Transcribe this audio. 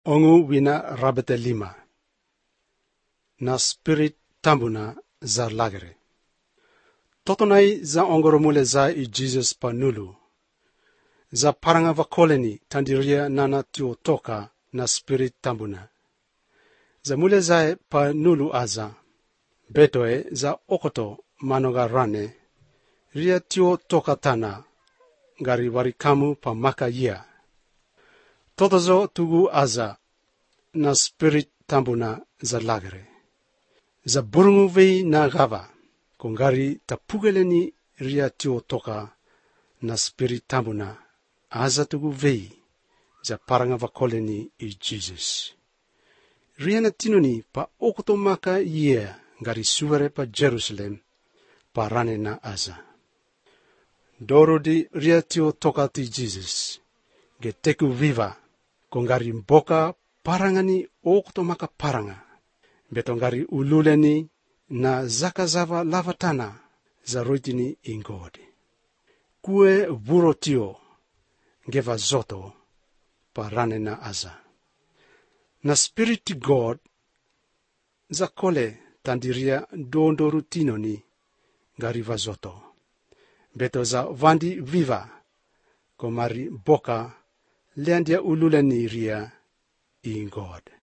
Ongu wina rabete 5 na spirit tambuna za lagere. Totonai za ongoromule za i Jesus panulu. Za paranga vakoleni tandiria nana tio toka na spirit tambuna. Za mule zae panulu aza. Betoe za okoto manoga rane. Ria tio toka tana. Gari warikamu pa maka ia. Totozo tugu aza na spirit tambuna za lagere. Za burungu vei na gava, kongari tapugeleni ria tio toka na spirit tambuna aza tugu vei za paranga vakoleni i Jesus. Ria na tinoni pa okoto maka ia gari suwere pa Jerusalem pa rane na aza. Doro di ria tio toka ti Jesus, geteku viva, kongari mboka parangani okoto maka paranga. Betongari ululeni na zakazava lavatana za roitini ingodi. Kue burotio geva zoto parane na aza. Na spirit God za kole tandiria dondo rutinoni gari vazoto. Beto za vandi viva komari boka leandia ululeni ria ingod.